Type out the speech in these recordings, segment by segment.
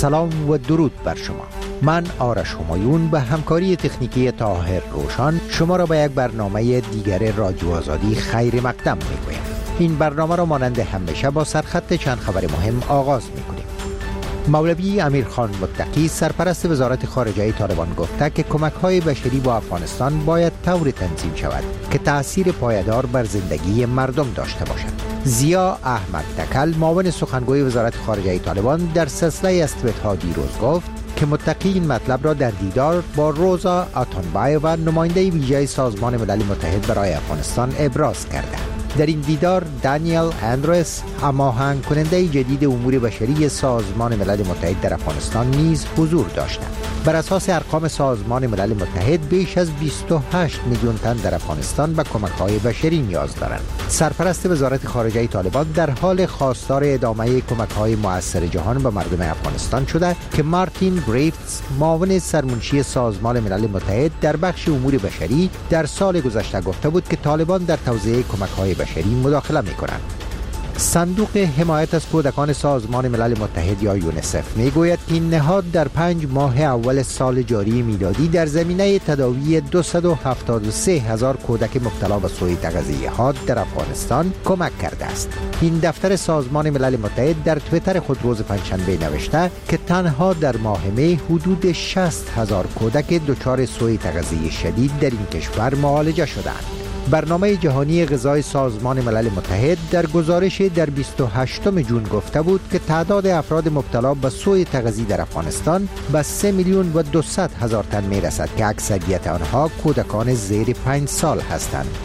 سلام و درود بر شما. من آرش همایون به همکاری تکنیکی طاهر روشن شما را به یک برنامه دیگر رادیو آزادی خیر مقدم می‌گویم. این برنامه را مانند همیشه با سرخط چند خبر مهم آغاز می‌کنیم. مولوی امیرخان متقی سرپرست وزارت خارجه طالبان گفته که کمک‌های بشری با افغانستان باید طوری تنظیم شود که تأثیر پایدار بر زندگی مردم داشته باشد. ضیا احمد تکل معاون سخنگوی وزارت خارجه طالبان در سلسله از توییت‌ها دیروز گفت که متقی این مطلب را در دیدار با روزا اتانبایووا نماینده ویژه سازمان ملل متحد برای افغانستان ابراز کرده. در این دیدار دانیل اندرس هماهنگ کننده جدید امور بشری سازمان ملل متحد در افغانستان نیز حضور داشتند. بر اساس ارقام سازمان ملل متحد بیش از 28 میلیون تن در افغانستان به کمک‌های بشری نیاز دارند. سرپرست وزارت خارجه طالبان در حال خواستار ادامه کمک‌های مؤثر جهان به مردم افغانستان شده که مارتین گریفتس معاون سرمنشی سازمان ملل متحد در بخش امور بشری در سال گذشته گفته بود که طالبان در توزیع کمک‌های بشری مداخله می‌کنند. صندوق حمایت از کودکان سازمان ملل متحد یا یونیسف میگوید که این نهاد در 5 ماه اول سال جاری میلادی در زمینه تداوی 273,000 کودک مبتلا به سوء تغذیه حاد در افغانستان کمک کرده است. این دفتر سازمان ملل متحد در توییتر خود روز پنجشنبه نوشته که تنها در ماه می حدود 60,000 کودک دچار سوء تغذیه شدید در این کشور معالجه شدند. برنامه جهانی غذای سازمان ملل متحد در گزارش در 28 جون گفته بود که تعداد افراد مبتلا به سوء تغذیه در افغانستان به 3,200,000 تن می رسد که اکثریت آنها کودکان زیر 5 سال هستند.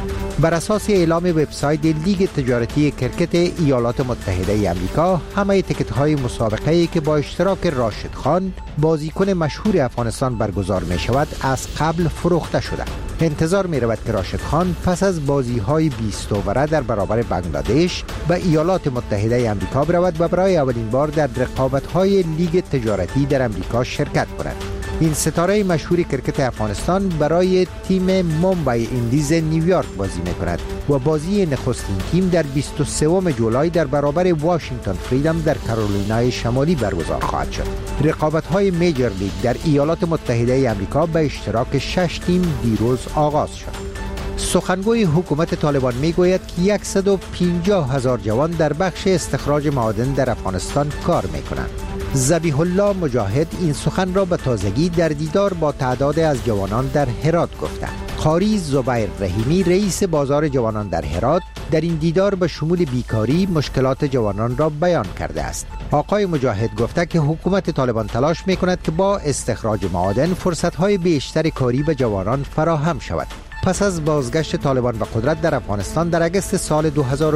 بر اساس اعلام وبسایت لیگ تجارتی کرکت ایالات متحده آمریکا، همه تیکت‌های مسابقه‌ای که با اشتراک راشد خان بازیکن مشهور افغانستان برگزار می شود از قبل فروخته شده. انتظار می رود که راشد خان پس از بازی‌های 20 اووره در برابر بنگلادش به ایالات متحده آمریکا برود و برای اولین بار در رقابت‌های لیگ تجارتی در آمریکا شرکت کند. این ستاره مشهور کرکت افغانستان برای تیم مومبای ایندیز نیویورک بازی می‌کند و بازی نخستین تیم در 23 جولای در برابر واشنگتن فریدم در کارولینای شمالی برگزار خواهد شد. رقابت‌های میجر لیگ در ایالات متحده آمریکا به اشتراک 6 تیم دیروز آغاز شد. سخنگوی حکومت طالبان میگوید که 150,000 جوان در بخش استخراج معادن در افغانستان کار میکنند. ذبیح الله مجاهد این سخن را به تازگی در دیدار با تعداد از جوانان در هرات گفته. قاری زبیر رحیمی رئیس بازار جوانان در هرات در این دیدار به شمول بیکاری مشکلات جوانان را بیان کرده است. آقای مجاهد گفته که حکومت طالبان تلاش میکند که با استخراج معادن فرصت‌های بیشتر کاری به جوانان فراهم شود. پس از بازگشت طالبان به قدرت در افغانستان در اگست سال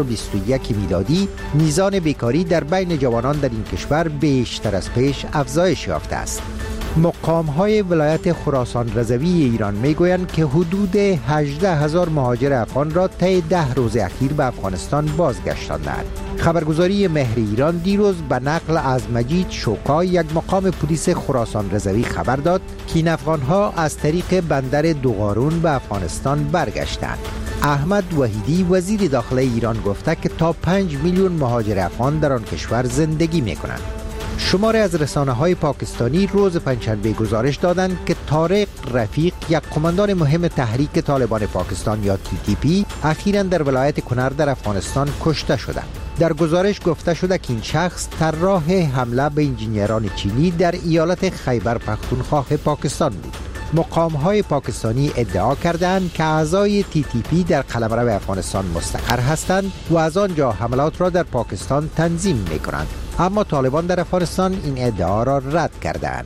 2021 میلادی، میزان بیکاری در بین جوانان در این کشور بیشتر از پیش افزایش یافته است. مقام‌های ولایت خراسان رضوی ایران میگویند که حدود 18,000 مهاجر افغان را طی 10 روز اخیر به افغانستان بازگشتاندند. خبرگزاری مهر ایران دیروز به نقل از مجید شوکا، یک مقام پلیس خراسان رضوی، خبر داد که این افغان‌ها از طریق بندر دوغارون به افغانستان برگشتند. احمد وحیدی وزیر داخله ایران گفته که تا 5 میلیون مهاجر افغان در آن کشور زندگی می‌کنند. شماره از رسانه‌های پاکستانی روز پنجشنبه گزارش دادند که طارق رفیق، یک قماندان مهم تحریک طالبان پاکستان یا TTP، اخیراً در ولایت کنر در افغانستان کشته شده. در گزارش گفته شده که این شخص طراح حمله به انجینران چینی در ایالت خیبر پختونخوا پاکستان بود. مقام‌های پاکستانی ادعا کردند که اعضای TTP در قلمرو افغانستان مستقر هستند و از آنجا حملات را در پاکستان تنظیم می‌کنند، اما طالبان در افغانستان این ادعا را رد کردند.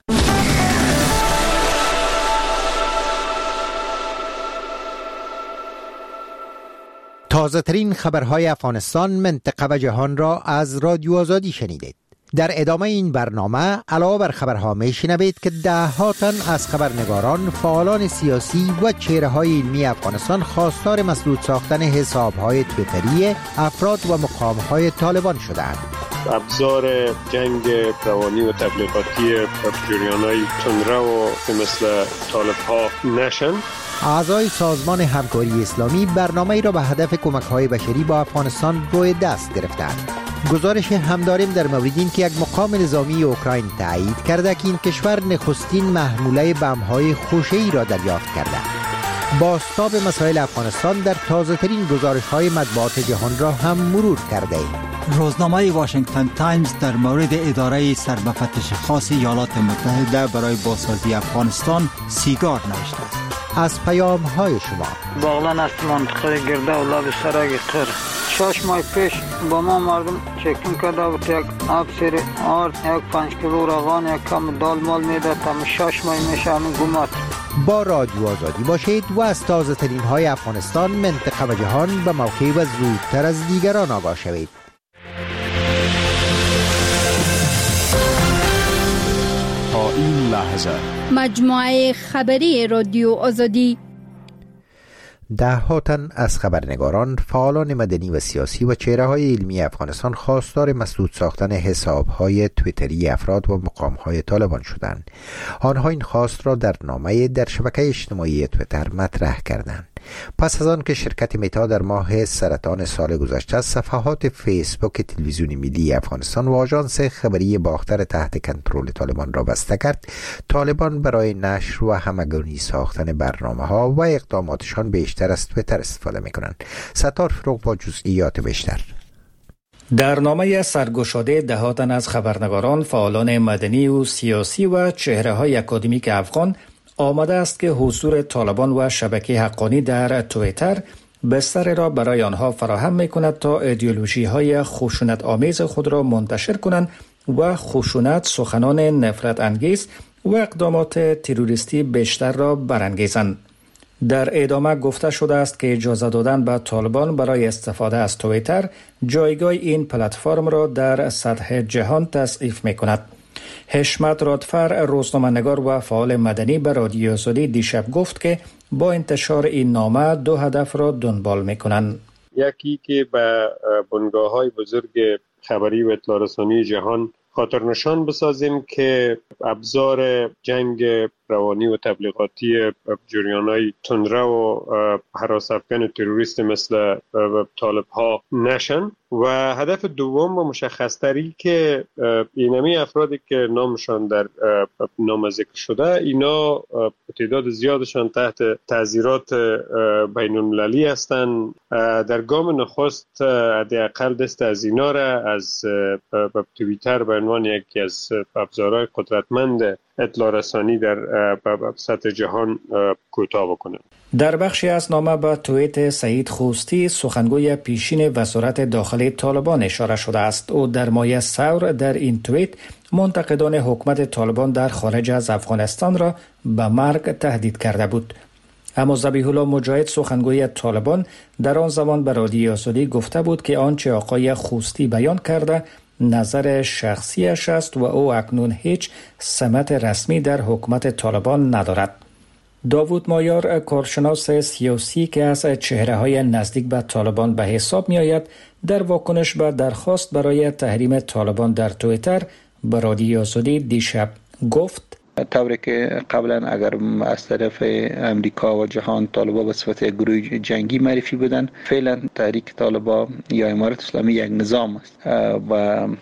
تازه ترین خبرهای افغانستان، منطقه و جهان را از رادیو آزادی شنیدید. در ادامه این برنامه علاوه بر خبرها میشنوید که ده‌ها تن از خبرنگاران، فعالان سیاسی و چهره‌های علمی افغانستان خواستار مسدود ساختن حساب‌های توییتری افراد و مقام‌های طالبان شدند. ابزار جنگ روانی و تبلیغاتی جریان‌های تندرو که مثل طالب‌ها نشن. اعضای سازمان همکاری اسلامی برنامه‌ای را به هدف کمک‌های بشری با افغانستان روی دست گرفتند. گزارش هم داریم در مورد این که یک مقام نظامی اوکراین تایید کرده که این کشور نخستین محموله بم‌های خوشه‌ای را دریافت کرده. بازتاب مسائل افغانستان در تازه‌ترین گزارش‌های مطبوعات جهان را هم مرور کرده ایم. روزنامه واشنگتن تایمز در مورد اداره سرمفتش خاص ایالات متحده برای بازسازی افغانستان سیگار نوشته است. از پیام‌های شما باغلان است منطقه گرده و لب سرک قر 6 ماه پیش با ما مردم چکین کرده بود یک افسر آرد 1 کیلو روغن 1 کم دال مال میده تا 6 ماه میشه همین گمات. با رادیو آزادی باشید و از تازه ترین های افغانستان، منطقه و جهان به موقع و زودتر از دیگران آگاه شوید. تا این لحظه مجموعه خبری رادیو آزادی ده‌ها تن از خبرنگاران، فعالان مدنی و سیاسی و چهره‌های علمی افغانستان خواستار مسدود ساختن حساب‌های توییتری افراد و مقام‌های طالبان شدند. آنها این خواست را در نامه‌ای در شبکه اجتماعی توییتر مطرح کردند. پس از آن که شرکت متا در ماه سرطان سال گذشته صفحات فیسبوک تلویزیون ملی افغانستان و آژانس خبری باختر تحت کنترل طالبان را بسته کرد، طالبان برای نشر و همگانی ساختن برنامه‌ها و اقداماتشان بیشتر از توییتر استفاده می‌کنند. ستار فروغ با جزئیات بیشتر. در نامه سرگشاده ده‌ها تن از خبرنگاران، فعالان مدنی و سیاسی و چهره‌های اکادمیک افغان آمده است که حضور طالبان و شبکه حقانی در توییتر بستر را برای آنها فراهم می‌کند تا ایدئولوژی‌های خشونت آمیز خود را منتشر کنند و خشونت، سخنان نفرت انگیز و اقدامات تروریستی بیشتر را برانگیزند. در ادامه گفته شده است که اجازه دادن به طالبان برای استفاده از توییتر جایگاه این پلتفرم را در سطح جهان تضعیف می‌کند. حشمت رادفر، روزنامه‌نگار و فعال مدنی، به رادیو آزادی دیشب گفت که با انتشار این نامه 2 هدف را دنبال می‌کنند. یکی که به بنگاه‌های بزرگ خبری و اطلاع رسانی جهان خاطر نشان بسازیم که ابزار جنگ روانی و تبلیغاتی جریان‌های تندرو و هراس افکن تروریست مثل طالب ها نشن، و هدف دوم و مشخص‌تری که اینمی افرادی که نامشان در نامه ذکر شده، اینا تعداد زیادشان تحت تعزیرات بین‌المللی هستند. در گام نخست حداقل دست از اینا را از توییتر به عنوان یکی از ابزارهای قدرتمند اطلاع رسانی در سطح جهان کوتاه بکنه. در بخشی از نامه به توییت سعید خوستی، سخنگوی پیشین وزارت داخلی طالبان، اشاره شده است. او در مایه ثور در این توییت منتقدان حکومت طالبان در خارج از افغانستان را به مرگ تهدید کرده بود. اما ذبیح الله مجاهد، سخنگوی طالبان، در آن زمان به رادیو آزادی گفته بود که آنچه آقای خوستی بیان کرده نظر شخصیش است و او اکنون هیچ سمت رسمی در حکومت طالبان ندارد. داوود مایار، کارشناس سیاسی که از چهره‌های نزدیک به طالبان به حساب می‌آید، در واکنش به درخواست برای تحریم طالبان در توییتر به رادیو آزادی دیشب گفت: طوری که قبلا اگر از طرف امریکا و جهان طالبان به صفت یک گروه جنگی معرفی بودن، فعلا تحریک طالبان یا امارت اسلامی یک نظام است و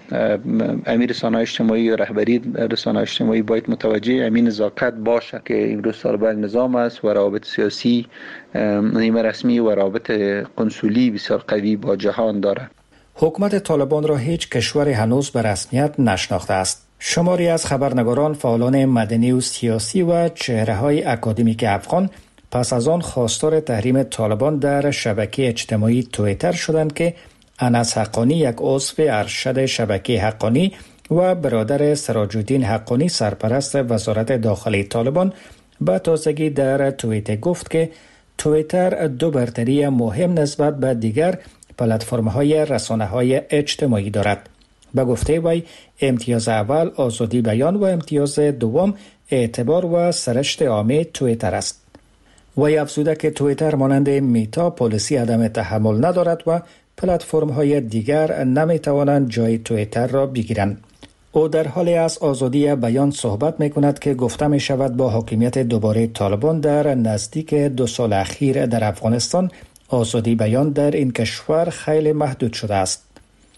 امیر رسانه‌های اجتماعی و رهبری رسانه‌های اجتماعی باید متوجه امین نزاکت باشه که امروز طالبان نظام است و روابط سیاسی نیمه رسمی و روابط قنصلی بسیار قوی با جهان داره. حکومت طالبان را هیچ کشور هنوز به رسمیت نشناخته است. شماری از خبرنگاران، فعالان مدنی و سیاسی و چهره‌های اکادمیک افغان پس از آن خواستار تحریم طالبان در شبکه اجتماعی توییتر شدند که انس حقانی، یک عضو ارشد شبکه حقانی و برادر سراج الدین حقانی، سرپرست وزارت داخلی طالبان، به تازگی در توییت گفت که توییتر 2 برتری مهم نسبت به دیگر پلتفرم‌های رسانه‌های اجتماعی دارد. به گفته وی، امتیاز اول آزادی بیان و امتیاز دوم اعتبار و سرشت عامه توییتر است. وی افزوده که توییتر مانند میتا پالیسی عدم تحمل ندارد و پلتفرم‌های دیگر نمی‌توانند جای توییتر را بگیرند. او در حالی از آزادی بیان صحبت می‌کند که گفته می‌شود با حاکمیت دوباره طالبان در نزدیک 2 سال اخیر در افغانستان، آزادی بیان در این کشور خیلی محدود شده است.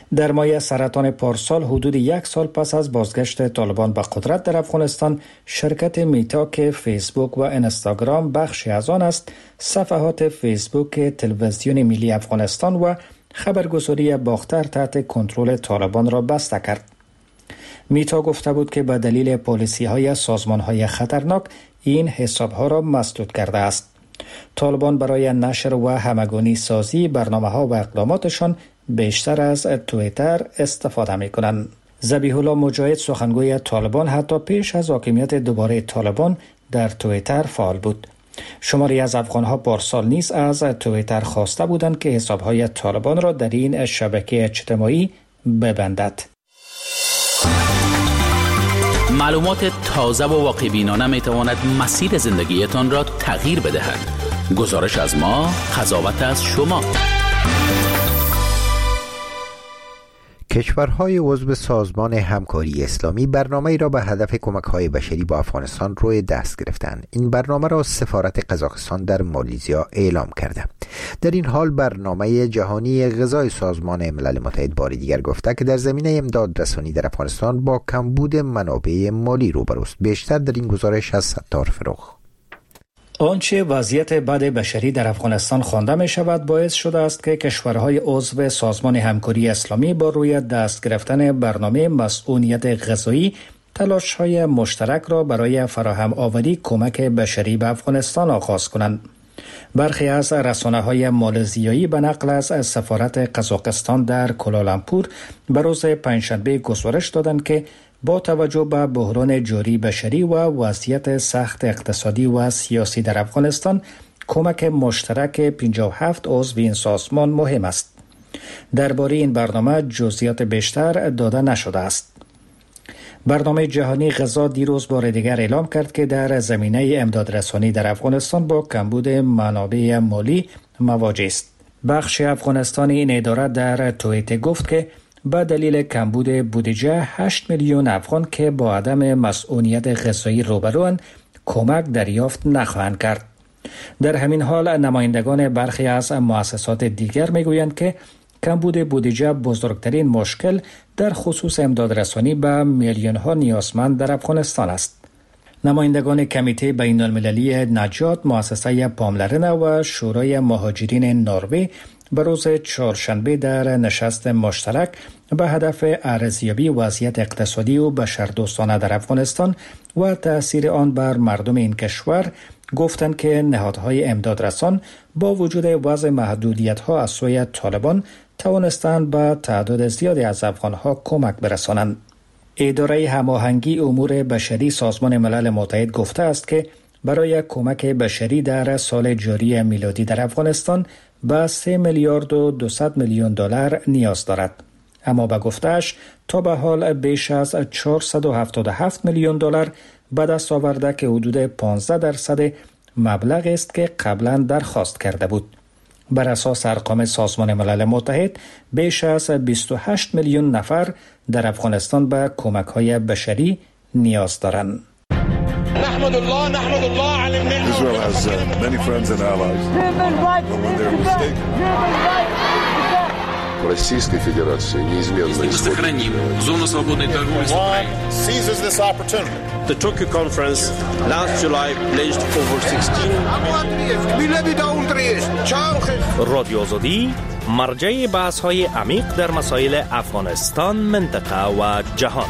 در ماه سرطان پارسال حدود 1 سال پس از بازگشت طالبان به قدرت در افغانستان، شرکت میتا که فیسبوک و اینستاگرام بخشی از آن است، صفحات فیسبوک تلویزیون ملی افغانستان و خبرگزاری باختر تحت کنترل طالبان را بسته کرد. میتا گفته بود که به دلیل پالیسی‌های سازمان‌های خطرناک این حساب‌ها را مسدود کرده است. طالبان برای نشر و همگانی سازی برنامه‌ها و اقداماتشان بیشتر از توییتر استفاده می‌کنند. ذبیح الله مجاهد سخنگوی طالبان حتی پیش از حاکمیت دوباره طالبان در توییتر فعال بود. شماری از افغان‌ها پارسال نیز از توییتر خواسته بودند که حساب‌های طالبان را در این شبکه اجتماعی ببندد. معلومات تازه و واقع‌بینانه می‌تواند مسیر زندگیتان را تغییر بدهد. گزارش از ما، قضاوت از شما. کشورهای عضو سازمان همکاری اسلامی برنامه‌ای را به هدف کمک‌های بشری با افغانستان روی دست گرفتند. این برنامه را سفارت قزاقستان در مالیزیا اعلام کرده. در این حال برنامه جهانی غذای سازمان ملل متحد بار دیگر گفته که در زمینه امداد رسانی در افغانستان با کمبود منابع مالی روبروست. بیشتر در این گزارش از ستار فروغ. آنچه وضعیت بد بشری در افغانستان خوانده می شود باعث شده است که کشورهای عضو سازمان همکاری اسلامی با روی دست گرفتن برنامه مسئولیت غذایی تلاش‌های مشترک را برای فراهم آوری کمک بشری به افغانستان آغاز کنند. برخی از رسانه‌های مالزیایی به نقل از سفارت قزاقستان در کوالالامپور به روز پنجشنبه گزارش دادند که با توجه به بحران جاری بشری و وضعیت سخت اقتصادی و سیاسی در افغانستان، کمک مشترک 57 عضو این سازمان مهم است. درباره این برنامه جزئیات بیشتر داده نشده است. برنامه جهانی غذا دیروز بار دیگر اعلام کرد که در زمینه امدادرسانی در افغانستان با کمبود منابع مالی مواجه است. بخش افغانستانی این اداره در توییت گفت که به دلیل کمبود بودجه 8 میلیون افغان که با عدم مسئولیت غذایی روبروند کمک دریافت نخواهند کرد. در همین حال نمایندگان برخی از مؤسسات دیگر میگویند که کمبود بودجه بزرگترین مشکل در خصوص امدادرسانی به میلیون ها نیازمند در افغانستان است. نمایندگان کمیته بین المللی نجات، مؤسسه پاملرنه و شورای مهاجرین نروژ به روز چهارشنبه در نشست مشترک به هدف ارزیابی وضعیت اقتصادی و بشردوستانه در افغانستان و تأثیر آن بر مردم این کشور گفتند که نهادهای امدادرسان با وجود وضع محدودیت‌ها از سوی طالبان توانستند به تعداد زیادی از افغان‌ها کمک برسانند. اداره هماهنگی امور بشری سازمان ملل متحد گفته است که برای کمک بشری در سال جاری میلادی در افغانستان به 3 میلیارد و 200 میلیون دلار نیاز دارد. اما به گفته‌اش تا به حال بیش از 477 میلیون دلار به دست آورده که حدود 15% مبلغ است که قبلا درخواست کرده بود. بر اساس ارقام سازمان ملل متحد بیش از 28 میلیون نفر در افغانستان به کمک‌های بشری نیاز دارند. نحمد الله على النعمة. Israel has many friends and allies. When they're mistaken. Российской Федерации неизменно мы сохраним зону свободной торговли с Украиной. Seizes this opportunity. The Tokyo conference last July pledged over 16. رادیو آزادی مرجع بحث‌های عمیق در مسائل افغانستان، منطقه و جهان.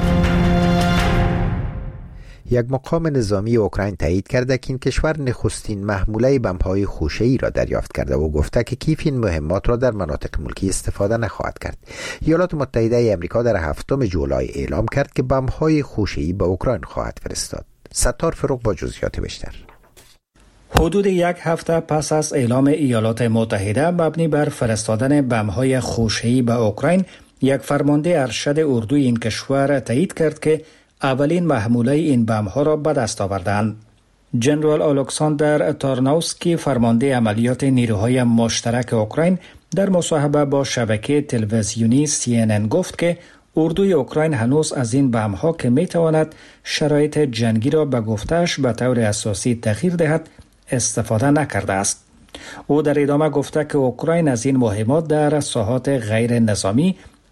یک مقام نظامی اوکراین تایید کرده که این کشور نخستین محموله بمب‌های خوشه‌ای را دریافت کرده و گفته که کیف این مهمات را در مناطق ملکی استفاده نخواهد کرد. ایالات متحده آمریکا در 7 جولای اعلام کرد که بمب‌های خوشه‌ای به اوکراین خواهد فرستاد. ستار فروغ با جزئیات بیشتر. حدود یک هفته پس از اعلام ایالات متحده مبنی بر فرستادن بمب‌های خوشه‌ای به اوکراین، یک فرمانده ارشد اردوی این کشور تایید کرد که اولین محموله این بمب‌ها را به دست آوردند. جنرال الکساندر تارناوسکی، فرمانده عملیات نیروهای مشترک اوکراین، در مصاحبه با شبکه تلویزیونی CNN گفت که اردوی اوکراین هنوز از این بمب‌ها که می‌تواند شرایط جنگی را به گفته‌اش به طور اساسی تغییر دهد استفاده نکرده است. او در ادامه گفته که اوکراین از این مهمات در ساحات غیر نظامی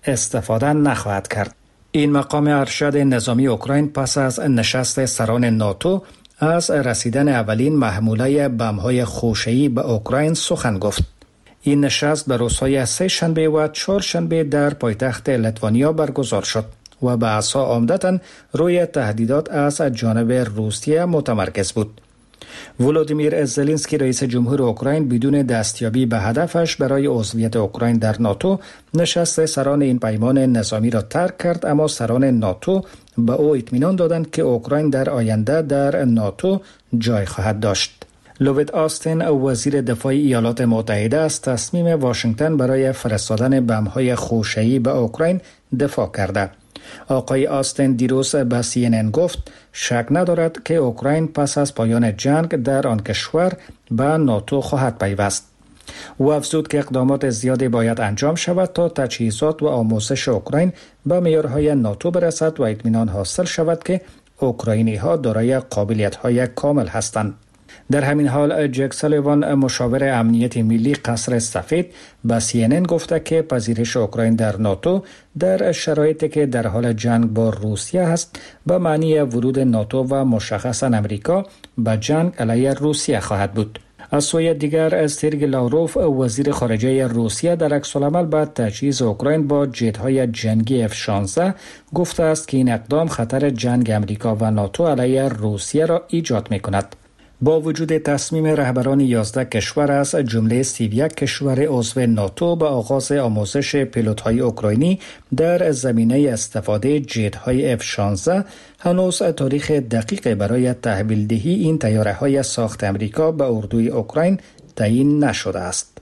استفاده نخواهد کرد. این مقام ارشد نظامی اوکراین پس از نشست سران ناتو از رسیدن اولین محموله بم‌های خوشه‌ای به اوکراین سخن گفت. این نشست به روزهای سه شنبه و چهار شنبه در پایتخت لیتوانیا برگزار شد و بحث‌ها عمدتاً روی تهدیدات از جانب روسیه متمرکز بود. ولودیمیر زلنسکی رئیس جمهور اوکراین بدون دستیابی به هدفش برای عضویت اوکراین در ناتو نشست سران این پیمان نظامی را ترک کرد، اما سران ناتو به او اطمینان دادند که اوکراین در آینده در ناتو جای خواهد داشت. لوید آستین وزیر دفاع ایالات متحده از تصمیم واشنگتن برای فرستادن بم‌های خوشه‌ای به اوکراین دفاع کرده. آقای آستین دیروز به CNN گفت شک ندارد که اوکراین پس از پایان جنگ در آن کشور به ناتو خواهد پیوست. او افزود که اقدامات زیادی باید انجام شود تا تجهیزات و آموزش اوکراین به معیارهای ناتو برسد و اطمینان حاصل شود که اوکراینی‌ها دارای قابلیت‌های کامل هستند. در همین حال جک سالیوان مشاور امنیت ملی قصر سفید به CNN گفته که پذیرش اوکراین در ناتو در شرایطی که در حال جنگ با روسیه است به معنی ورود ناتو و مشخصاً امریکا به جنگ علیه روسیه خواهد بود. از سوی دیگر سرگئی لاوروف وزیر خارجه روسیه در عکس‌العمل بعد تجهیز اوکراین با جت‌های جنگی F-16 گفته است که این اقدام خطر جنگ امریکا و ناتو علیه روسیه را ایجاد می‌کند. با وجود تصمیم رهبران 11 کشور از جمله 31 کشور عضو ناتو به آغاز آموزش پیلوت‌های اوکراینی در زمینه استفاده جت‌های F-16، هنوز تاریخ دقیق برای تحویل دهی این طیاره‌های ساخت امریکا به اردوی اوکراین تعیین نشده است.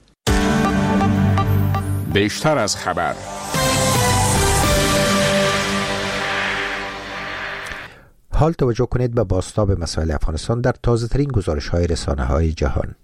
بیشتر از خبر. حال توجه کنید به بازتاب مسائل افغانستان در تازه‌ترین گزارش‌های رسانه‌های جهان.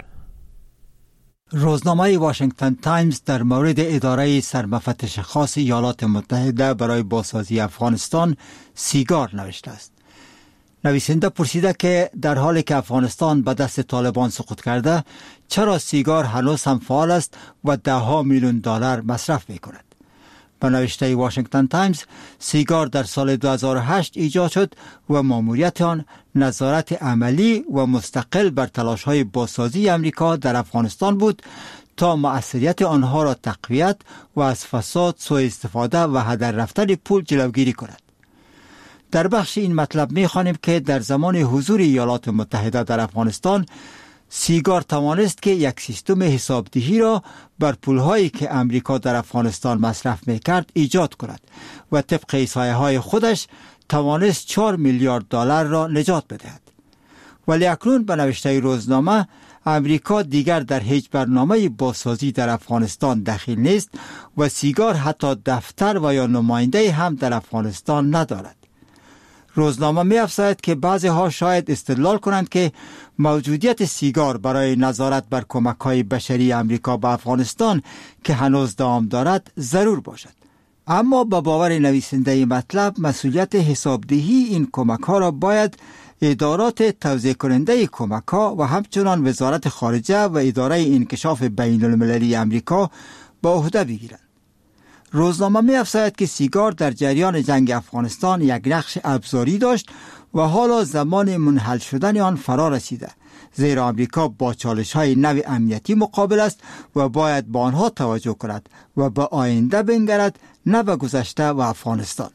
روزنامه واشنگتن تایمز در مورد اداره سرمفتش خاص ایالات متحده برای بازسازی افغانستان سیگار نوشته است. نویسنده پرسیده که در حالی که افغانستان به دست طالبان سقوط کرده، چرا سیگار هنوز هم فعال است و $10 میلیون مصرف می‌کند. به نوشته واشنگتن تایمز، سیگار در سال 2008 ایجاد شد و ماموریت آن نظارت عملی و مستقل بر تلاش‌های بازسازی امریکا در افغانستان بود تا مؤثریت آنها را تقویت و از فساد، سوء استفاده و هدر رفتن پول جلوگیری کند. در بخش این مطلب می‌خوانیم که در زمان حضور ایالات متحده در افغانستان، سیگار توانست که یک سیستم حسابدهی را بر پولهایی که امریکا در افغانستان مصرف میکرد ایجاد کند و طبق احصایه‌های خودش توانست $4 میلیارد را نجات بدهد. ولی اکنون به نوشته روزنامه، امریکا دیگر در هیچ برنامه بازسازی در افغانستان دخیل نیست و سیگار حتی دفتر و یا نماینده هم در افغانستان ندارد. روزنامه می افزاید که بعضی ها شاید استدلال کنند که موجودیت سیگار برای نظارت بر کمک‌های بشری امریکا به افغانستان که هنوز دوام دارد ضرور باشد. اما با باور نویسنده مطلب، مسئولیت حسابدهی این کمک‌ها را باید ادارات توزیع کننده کمک‌ها و همچنان وزارت خارجه و اداره انکشاف بین‌المللی امریکا به عهده بگیرند. روزنامه می افزاید که سیگار در جریان جنگ افغانستان یک نقش ابزاری داشت و حالا زمان منحل شدن آن فرا رسیده، زیرا آمریکا با چالش‌های نو امنیتی مقابل است و باید به آنها توجه کند و به آینده بنگرد، نه به گذشته و افغانستان.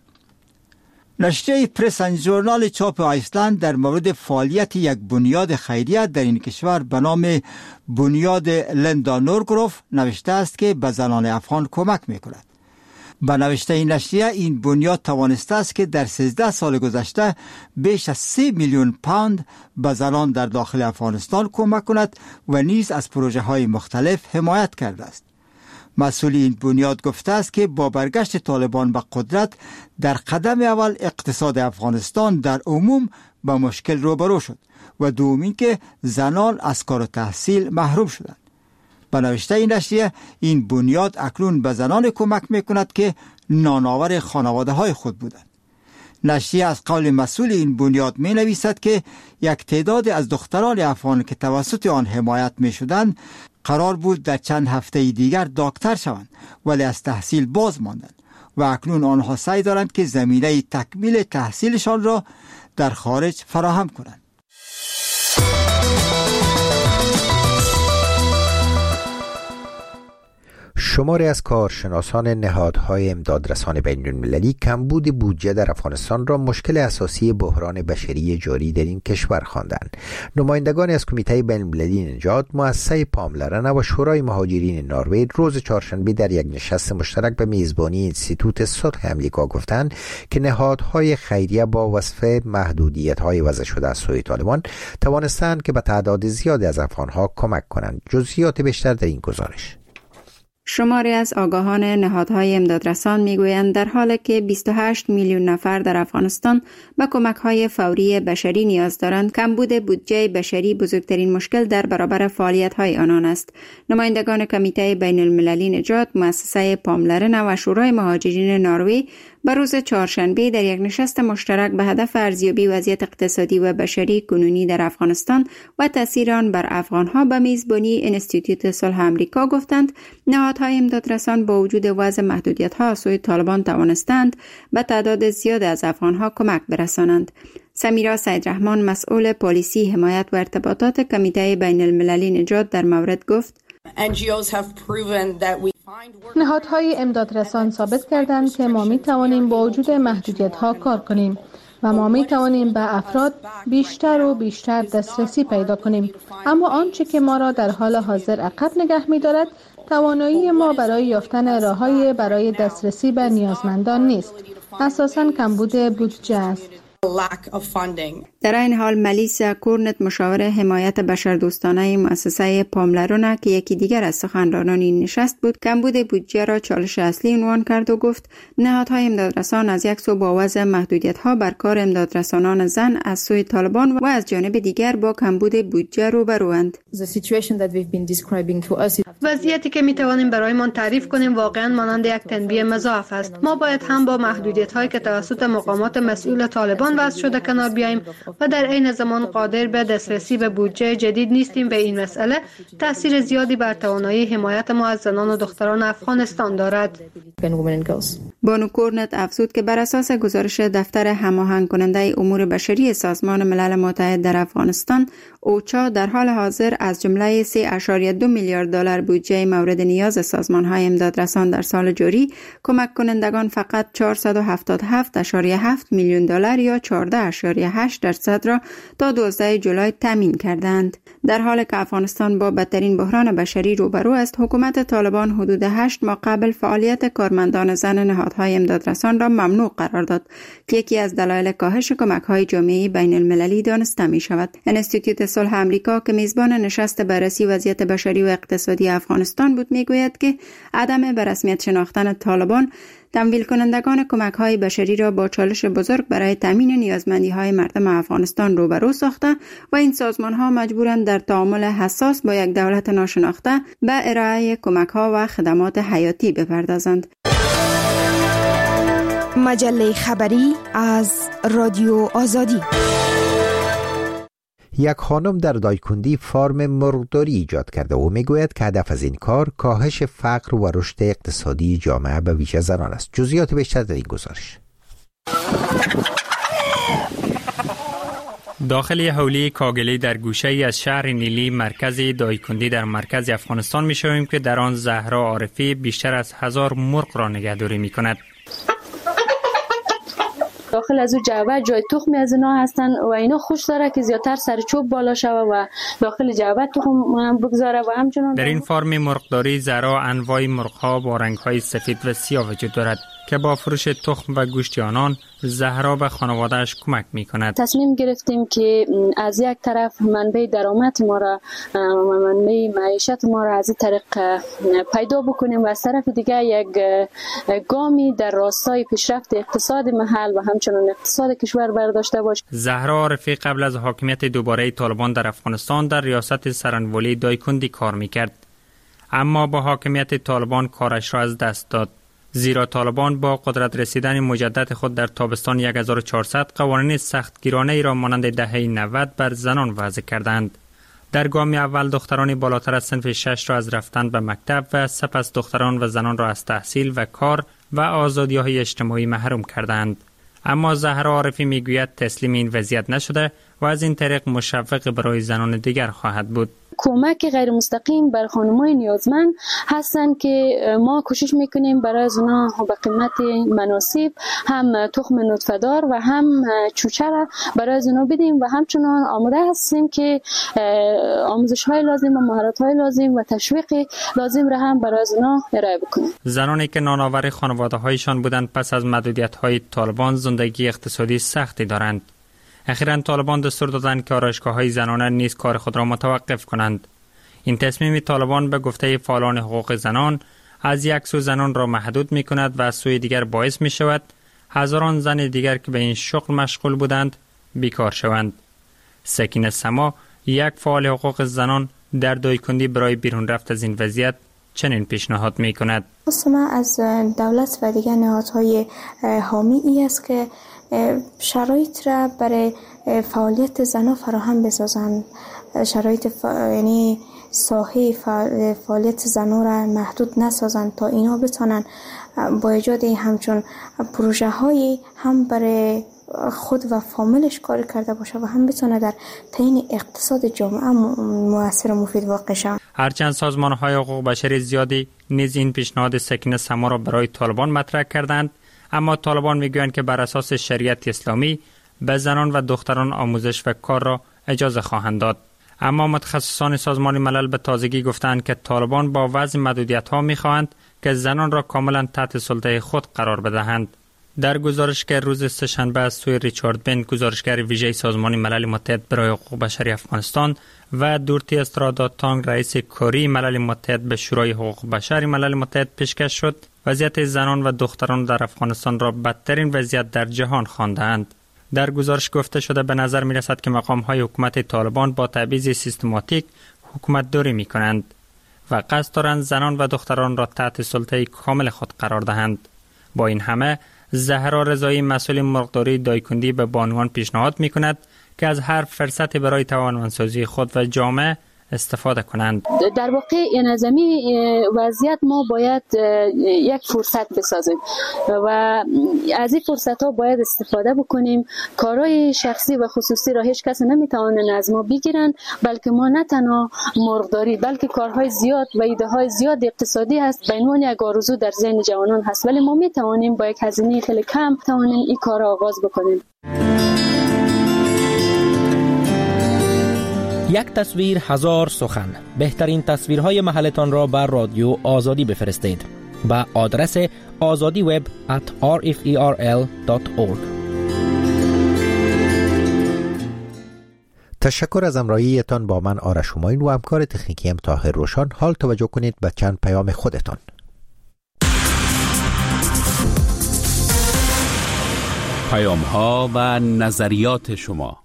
نشریه پرس اند ژورنال چاپ آیسلند در مورد فعالیت یک بنیاد خیریه در این کشور به نام بنیاد لندا نورگروف نوشته است که به زنان افغان کمک می‌کند. به نوشته این نشریه، این بنیاد توانسته است که در 13 سال گذشته بیش از 3 میلیون پوند به زنان در داخل افغانستان کمک کند و نیز از پروژه‌های مختلف حمایت کرده است. مسئول این بنیاد گفته است که با برگشت طالبان به قدرت در قدم اول اقتصاد افغانستان در عموم با مشکل روبرو شد و دومین که زنان از کار و تحصیل محروم شدند. به نوشته این نشریه، این بنیاد اکنون به زنان کمک میکند که نانآور خانواده های خود بودند. نشریه از قول مسئول این بنیاد می نویسد که یک تعداد از دختران افغان که توسط آن حمایت می شدند قرار بود در چند هفته دیگر دکتر شوند، ولی از تحصیل باز ماندند. و اکنون آنها سعی دارند که زمینه تکمیل تحصیلشان را در خارج فراهم کنند. شماری از کارشناسان نهادهای امدادرسان بین‌المللی کمبود بودجه در افغانستان را مشکل اساسی بحران بشری جاری در این کشور خواندند. نمایندگان از کمیته بین‌المللی نجات، مؤسسه پاملرنه و شورای مهاجرین نروژ روز چهارشنبه در یک نشست مشترک به میزبانی انستیتوت صلح آمریکا گفتند که نهادهای خیریه با وصف محدودیت‌های وضع شده از سوی طالبان توانستند که به تعداد زیادی از افغان‌ها کمک کنند. جزئیات بیشتر در این گزارش. شماری از آگاهان نهادهای امدادرسان میگویند در حالی که 28 میلیون نفر در افغانستان به کمک‌های فوری بشری نیاز دارند، کمبود بودجه بشری بزرگترین مشکل در برابر فعالیت‌های آنان است. نمایندگان کمیته بین‌المللی نجات، مؤسسه پاملرنه و شورای مهاجرین نروژ به روز چهارشنبه در یک نشست مشترک به هدف ارزیابی وضعیت اقتصادی و بشری کنونی در افغانستان و تاثیر آن بر افغانها به میزبانی انستیتوت صلح آمریکا گفتند نهادهای امدادرسان با وجود وضع محدودیت‌ها از سوی طالبان توانستند به تعداد زیاد از افغانها کمک برسانند. سمیرا سیدرحمان، مسئول پالیسی، حمایت و ارتباطات کمیته بین‌المللی نجات در مورد گفت: نهادهای امدادرسان ثابت کردند که ما می توانیم با وجود محدودیت‌ها کار کنیم و ما می توانیم به افراد بیشتر و بیشتر دسترسی پیدا کنیم. اما آنچه که ما را در حال حاضر عقب نگه می دارد توانایی ما برای یافتن راه‌های برای دسترسی به نیازمندان نیست. اساساً کمبود بودجه است. در این حال ملیسا کورنت، مشاور حمایت بشردوستانه مؤسسه پاملرنه که یکی دیگر از سخنرانان این نشست بود، کمبود بودجه را چالش اصلی عنوان کرد و گفت نهادهای امدادرسان از یک سو با وضع محدودیت‌ها بر کار امدادرسانان زن از سوی طالبان و از جانب دیگر با کمبود بودجه روبروند. وضعیتی که می توانیم برایمان تعریف کنیم واقعاً مانند یک تنبیه مضاعف است. ما باید هم با محدودیت‌هایی که توسط مقامات مسئول طالبان وضع شده کنار بیاییم و در عین زمان قادر به دسترسی به بودجه جدید نیستیم. به این مسئله تأثیر زیادی بر توانایی حمایت ما از زنان و دختران افغانستان دارد. بانو کورنت افزود که بر اساس گزارش دفتر هماهنگ کننده امور بشری سازمان ملل متحد در افغانستان، اوچا در حال حاضر از جمله 3.2 میلیارد دلار بودجه مورد نیاز سازمان‌های امدادرسان در سال جاری، کمک کنندگان فقط 477.7 میلیون دلار یا 14.8% را تا 12 جولای تامین کردند. در حالی که افغانستان با بدترین بحران بشری روبرو است، حکومت طالبان حدود 8 ماه قبل فعالیت کارمندان زن نهادهای امدادرسان را ممنوع قرار داد که یکی از دلایل کاهش کمک‌های جامعه بین‌المللی دانسته می‌شود. انستیتوت صلح آمریکا که میزبان نشست بررسی وضعیت بشری و اقتصادی افغانستان بود، میگوید که عدم به رسمیت شناختن طالبان تمویل کنندگان کمک‌های بشری را با چالش بزرگ برای تامین نیازمندی‌های مردم افغانستان روبرو ساخته و این سازمان‌ها مجبورند در تعامل حساس با یک دولت ناشناخته به ارائه کمک‌ها و خدمات حیاتی بپردازند. مجله خبری از رادیو آزادی. یک خانم در دایکندی فارم مرغداری ایجاد کرده و میگوید که هدف از این کار کاهش فقر و رشد اقتصادی جامعه به ویژه زنان است. جزئیات بیشتر در این گزارش. داخل حوله کاگلی در گوشه از شهر نیلی مرکز دایکندی در مرکز افغانستان میشویم که در آن زهرا عارفی بیشتر از 1000 مرغ را نگهداری میکند. داخل از او جعبه جای تخمی از اینا هستن و اینا خوش داره که زیادتر سر چوب بالا شوه و داخل جعبه تخم بگذاره و همچنان در این فارم مرغداری زهرا انواع مرغ‌ها با رنگ‌های سفید و سیاه وجود دارد که با فروش تخم و گوشت آنان زهرا به خانواده‌اش کمک می‌کند. تصمیم گرفتیم که از یک طرف منبع درآمد ما را، منبع معیشت ما را از این طریق پیدا بکنیم و از طرف دیگر یک گامی در راستای پیشرفت اقتصاد محل و همچنین اقتصاد کشور برداشته باشیم. زهرا عارفی قبل از حاکمیت دوباره طالبان در افغانستان در ریاست سرانولی دایکندی کار می‌کرد، اما با حاکمیت طالبان کارش را از دست داد، زیرا طالبان با قدرت رسیدن مجدد خود در تابستان 1400 قوانین سختگیرانه ای را مانند دهه 90 بر زنان وضع کردند. در گام اول دختران بالاتر از صنف 6 را از رفتن به مکتب و سپس دختران و زنان را از تحصیل و کار و آزادی‌های اجتماعی محروم کردند. اما زهرا عارفی میگوید تسلیم این وضعیت نشده و از این طریق مشوق برای زنان دیگر خواهد بود. کمک غیر مستقیم بر خانم‌های نیازمند هستند که ما کوشش میکنیم برای اونا به قیمت مناسب هم تخم نطفه‌دار و هم چوچه را برای اونا بدیم و همچنان آماده هستیم که آموزش‌های لازم و مهارت‌های لازم و تشویق لازم را هم برای اونا ارائه بکنیم. زنانی که نانآور خانواده‌هایشان بودند پس از محدودیت‌های طالبان زندگی اقتصادی سختی دارند. اخیراً طالبان دستور دادند که آرایشگاه‌های زنانه نیز کار خود را متوقف کنند. این تصمیم طالبان به گفته فعالان حقوق زنان از یک سو زنان را محدود می‌کند و از سوی دیگر باعث می‌شود هزاران زن دیگر که به این شغل مشغول بودند بیکار شوند. سکینه سما، یک فعال حقوق زنان، در دایکندی برای بیرون رفت از این وضعیت چنین پیشنهاد می‌کند. ما از دولت و دیگر نهادهای حامی ای است که شرایط را برای فعالیت زنان فراهم بسازند. شرایط یعنی ساحه فعالیت زنان را محدود نسازند تا اینا بتونن با ایجاد همچون پروژه هایی هم برای خود و فامیلش کار کرده باشه و هم بتونه در تعیین اقتصاد جامعه مؤثر و مفید واقع شود. هرچند سازمان‌های حقوق بشری زیادی نیز این پیشنهاد سکینه سما را برای طالبان مطرح کردند، اما طالبان میگویند که بر اساس شریعت اسلامی به زنان و دختران آموزش و کار را اجازه خواهند داد. اما متخصصان سازمان ملل به تازگی گفتند که طالبان با وضع محدودیت‌ها می‌خواهند که زنان را کاملا تحت سلطه خود قرار بدهند. در گزارش که روز سه‌شنبه از سوی ریچارد بن، گزارشگر ویژه سازمان ملل متحد برای حقوق بشری افغانستان، و دورتی استرادا تانگ، رئیس کاری ملل متحد به شورای حقوق بشر ملل متحد پیشکش شد، وضعیت زنان و دختران در افغانستان را بدترین وضعیت در جهان خواندند. در گزارش گفته شده به نظر می رسد که مقام‌های حکومت طالبان با تبعیض سیستماتیک حکومت داری می کنند و قصد دارند زنان و دختران را تحت سلطه کامل خود قرار دهند. با این همه زهرا رضایی، مسئول مرغداری دایکندی، به بانوان پیشنهاد می کند که از هر فرصتی برای توانمندسازی خود و جامعه استفاده کنند. در واقع این از این وضعیت ما باید یک فرصت بسازیم و از این فرصت ها باید استفاده بکنیم. کارهای شخصی و خصوصی را هیچ کس نمیتونه از ما بگیرن، بلکه ما نه تنها مرغداری بلکه کارهای زیاد و ایده های زیاد اقتصادی هست به عنوان یک آرزو در ذهن جوانان هست، ولی ما میتوانیم با یک هزینه خیلی کم توانیم این کار را آغاز بکنیم. یک تصویر هزار سخن. بهترین تصویرهای محلتان را بر رادیو آزادی بفرستید با آدرس azadiweb@rferl.org. تشکر از همراهیتان با من آرش همایون و همکار تکنیکیم طاهر روشان. حال توجه کنید به چند پیام خودتان. پیام‌ها و نظریات شما.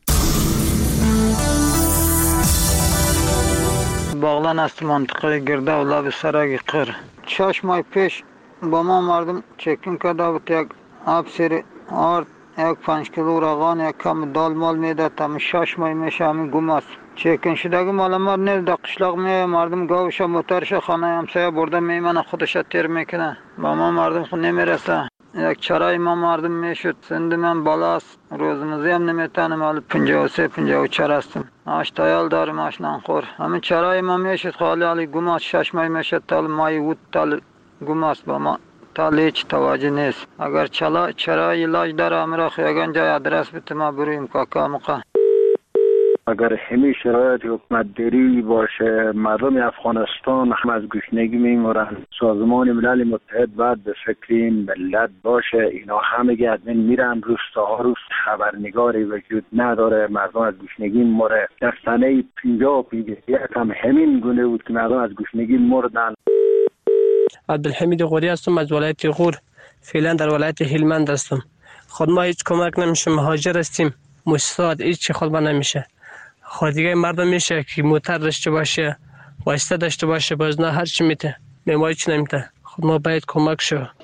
باغلان است، منطقه گرده و لب سرک قر. 6 ماه پیش با ما مردم چکین کرده بود. یک آب سیر آرد، یک 5 کیلو روغن، یک کم دال مال میده. تا 6 ماه میشه همین گم است. چکین شدگی مال ما نیست. در قشلاق میه مردم گاوش موترش خانه همسایه برده میمنه خودش تیر میکنه. با ما مردم خود نمیرسه. یک چرای ما مردم میشد. سند من بالاست. روزمزی هم نمیتونم. حالا 53-54 هستم. آشتایال دارم، آش نانخور. همین چرای ما میشد خالی حالی گماست. 6 ماه میشد تال مای وود تال گماست با ما. تال هیچ توجه نیست. اگر چرای علاج داره امرا خیاگان جای آدرس بده ما برویم کاکا مقا. اگر همین شرایط حکومت داری باشه مردم افغانستان هم از گشنگی میمورن. سازمان ملل متحد باید به فکر این ملت باشه. اینا همه ادمین میرن روستاها روز خبرنگاری وجود نداره. مردم از گشنگی میموره. در سنه 50 هم همین گونه بود که مردم از گشنگی مردن. عبدالحمید غوری هستم از ولایت غور. فعلا در ولایت هلمند هستم. خود ما هیچ کمک نمیشه، مهاجر هستیم. مستعد هیچ خود ما نمیشه. خود دیگه مردم میشه که موتر داشته باشه، واسطه داشته باشه، باز نه هر چی میته، ما هیچ نمیته. خود ما باید کمک شو.